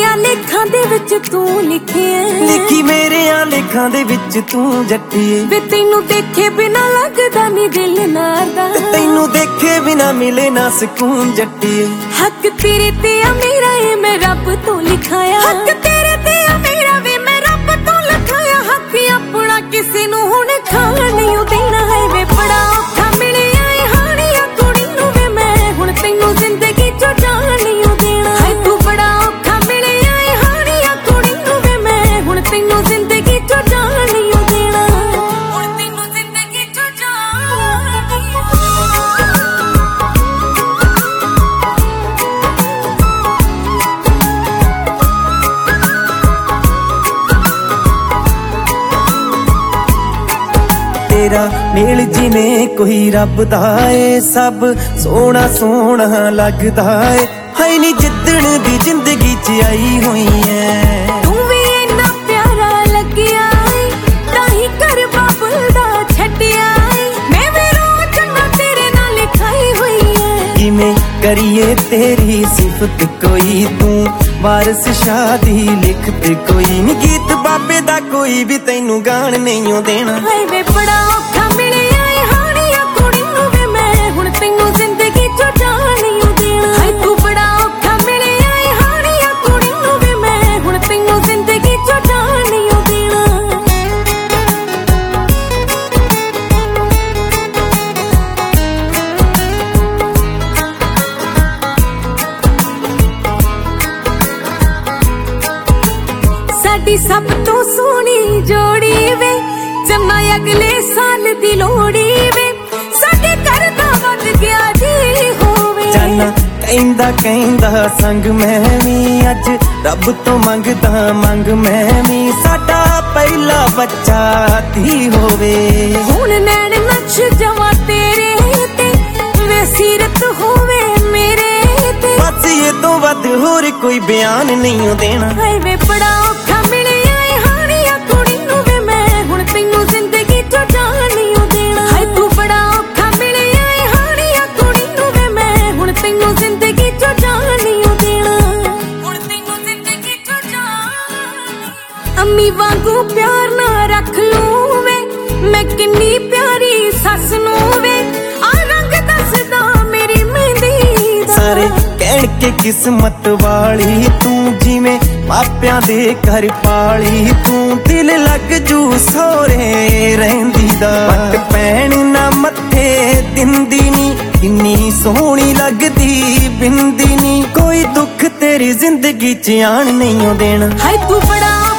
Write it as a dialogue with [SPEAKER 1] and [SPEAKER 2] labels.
[SPEAKER 1] ਮੇਰਿਆਂ ਲੇਖਾਂ ਦੇ ਵਿੱਚ ਤੂੰ ਲਿਖਿਆ,
[SPEAKER 2] ਲਿਖੀ ਮੇਰਿਆਂ ਲੇਖਾਂ ਦੇ ਵਿੱਚ ਤੂੰ ਜੱਟੀਏ।
[SPEAKER 1] ਵੇ ਤੈਨੂੰ ਦੇਖੇ ਬਿਨਾ ਲੱਗਦਾ ਨੀ ਦਿਲ ਨਾਰਦਾ,
[SPEAKER 2] ਤੈਨੂੰ ਦੇਖੇ ਬਿਨਾ ਮਿਲੇ ਨਾ ਸਕੂਨ ਜੱਟੀਏ।
[SPEAKER 1] ਹੱਕ ਤੇਰੇ ਤੇ ਆ ਮੇਰਾ ਏ ਮੈਂ ਰੱਬ ਤੋਂ ਲਿਖਾਇਆ, ਹੱਕ ਤੇਰੇ ਤੇ ਆ ਮੇਰਾ ਵੇ ਮੈਂ ਰੱਬ ਤੋਂ ਲਿਖਾਇਆ। ਹੱਕ ਆਪਣਾ ਕਿਸੇ ਨੂੰ ਹੁਣ ਖਾਣ ਨਹੀਂ ਦੇਣਾ ਹੈ ਵੇ, ਬੜਾ ਔਖਾ ਮਿਲਿਆ ਏ ਹਾਣੀਆਂ ਕੁੜੀ ਨੂੰ ਵੇ ਮੈਂ ਹੁਣ ਤੈਨੂੰ ਜ਼ਿੰਦਗੀ ਚੋਂ ਜਾਣ ਨਹੀਂ ਦੇਣਾ ਹੈ। ਤੂੰ ਬੜਾ ਔਖਾ ਮਿਲਿਆ ਏ ਹਾਣੀਆਂ ਕੁੜੀ ਨੂੰ ਵੇ ਮੈਂ ਹੁਣ ਤੈਨੂੰ ਜ਼ਿੰਦਗੀ ਚੋਂ ਜਾਣ ਨਹੀਂ ਦੇਣਾ, ਹੁਣ ਤੈਨੂੰ ਜ਼ਿੰਦਗੀ ਚੋਂ ਜਾਣ ਨਹੀਂ ਦੇਣਾ।
[SPEAKER 2] ਤੇਰਾ ਮੇਲ ਜਿਵੇਂ ਕੋਈ ਰੱਬ ਦਾ ਏ, ਸਭ ਸੋਹਣਾ ਸੋਹਣਾ ਲੱਗਦਾ ਏ। ਹਾਏ ਨੀ ਜਿੱਦਣ ਦੀ ਜ਼ਿੰਦਗੀ ਚ ਆਈ ਹੋਈ ਐ,
[SPEAKER 1] ਤੂੰ ਵੀ ਇੰਨਾ ਪਿਆਰਾ ਲੱਗਿਆ ਏ, ਤਾਹੀਂ ਕਰ ਬਾਬਲ ਦਾ ਛੱਡਿਆ ਏ। ਮੈਂ ਵੀ ਰੋਜ਼ ਨਾ ਤੇਰੇ ਨਾਲ ਲਿਖਾਈ ਹੋਈ ਐ,
[SPEAKER 2] ਕਿਵੇਂ ਕਰੀਏ ਤੇਰੀ ਸਿਫਤ ਕੋਈ, ਤੂੰ ਵਾਰਸ ਸ਼ਾਦੀ ਲਿਖਤ ਕੋਈ ਨੀ। ਗੀਤ ਬਾਬੇ ਦਾ ਕੋਈ ਵੀ ਤੈਨੂੰ ਗਾਣ ਨਹੀਂ ਦੇਣਾ।
[SPEAKER 1] ਹਾਏ ਵੇ ਬੜਾ ਔਖਾ ਮਿਲਿਆ ਏ ਹਾਣੀਆਂ ਕੁੜੀ ਨੂੰ ਵੇ ਮੈਂ ਹੁਣ ਤੈਨੂੰ ਜ਼ਿੰਦਗੀ ਚੋਂ ਜਾਣ ਨਹੀਂ ਦੇਣਾ। ਹਾਏ ਤੂੰ ਬੜਾ ਔਖਾ ਮਿਲਿਆ ਏ ਹਾਣੀਆਂ ਕੁੜੀ ਨੂੰ ਵੇ ਮੈਂ ਹੁਣ ਤੈਨੂੰ ਜ਼ਿੰਦਗੀ ਚੋਂ ਜਾਣ ਨਹੀਂ ਦੇਣਾ। ਸਾਡੀ ਸਭ ਤੋਂ ਸੋਹਣੀ ਜੋੜੀ ਵੇ, ਜੰਮਾ ਅਗਲੇ ਸਾਲ ਦੀ ਲੋੜੀ ਵੇ, ਸਾਡੇ ਘਰ ਦਾ ਵੱਧ ਗਿਆ ਜੀ ਹੋਵੇ।
[SPEAKER 2] ਜਾਨਾ ਕਹਿੰਦਾ ਕਹਿੰਦਾ ਸੰਗ ਮੈਂ ਵੀ, ਅੱਜ ਰੱਬ ਤੋਂ ਮੰਗਦਾ ਮੰਗ ਮੈਂ ਵੀ, ਸਾਡਾ ਪਹਿਲਾ ਬੱਚਾ ਧੀ ਹੋਵੇ।
[SPEAKER 1] ਹੁਣ ਨੈਣ ਨਕਸ਼ ਜਵਾ ਤੇਰੇ ਤੇ, ਵੇ ਸੀਰਤ ਹੋਵੇ ਮੇਰੇ ਤੇ,
[SPEAKER 2] ਬਸ ਇਹ ਤੋਂ ਵੱਧ ਹੋਰ ਕੋਈ ਬਿਆਨ ਨਹੀਂ ਦੇਣਾ।
[SPEAKER 1] ਹਾਏ ਵੇ ਬੜਾ ਔਖਾ ਮਿਲਿਆ ਏ ਹਾਣੀਆਂ ਕੁੜੀ ਨੂੰ ਵੇ ਮੈਂ ਹੁਣ ਤੈਨੂੰ ਜ਼ਿੰਦਗੀ ਚੋਂ ਜਾਣ ਨਹੀਂ ਦੇਣਾ। ਹਾਏ ਤੂੰ ਬੜਾ ਔਖਾ ਮਿਲਿਆ ਏ ਹਾਣੀਆਂ ਕੁੜੀ ਨੂੰ ਵੇ ਮੈਂ ਹੁਣ ਤੈਨੂੰ ਜ਼ਿੰਦਗੀ ਚੋਂ ਜਾਣ ਨਹੀਂ ਦੇਣਾ, ਹੁਣ ਤੈਨੂੰ ਜ਼ਿੰਦਗੀ ਚੋਂ ਜਾਣ। ਅੰਮੀ ਵਾਂਗੂ ਪਿਆਰ ਨਾ ਰੱਖ ਲੂੰ ਵੇ ਮੈਂ ਕਿੰਨੀ ਪਿਆਰੀ ਸੱਸ ਨੂੰ ਵੇ, ਆ ਰੰਗ ਦੱਸਦਾ ਮੇਰੀ ਮਹਿੰਦੀ ਦਾ।
[SPEAKER 2] ਸਾਰੇ ਕਹਿਣ ਕੇ ਕਿਸਮਤ ਵਾਲੀ ਤੂੰ, ਜਿਵੇਂ ਮਾਪਿਆਂ ਦੇ ਘਰ ਪਾਲੀ ਤੂੰ। ਦਿਲ ਲੱਗ ਜੂ ਸੋਹਰੇ ਰਹਿੰਦੀ ਦਾ, ਪੱਟ ਪੈਣ ਨਾ ਮੱਥੇ ਦਿੰਦੀ ਨੀ, ਕਿੰਨੀ ਸੋਹਣੀ ਲੱਗਦੀ ਬਿੰਦੀ ਨੀ। ਕੋਈ ਦੁੱਖ ਤੇਰੀ ਜ਼ਿੰਦਗੀ ਚ ਆਣ ਨਹੀਂ ਦੇਣਾ।
[SPEAKER 1] ਹਾਏ ਤੂੰ ਬੜਾ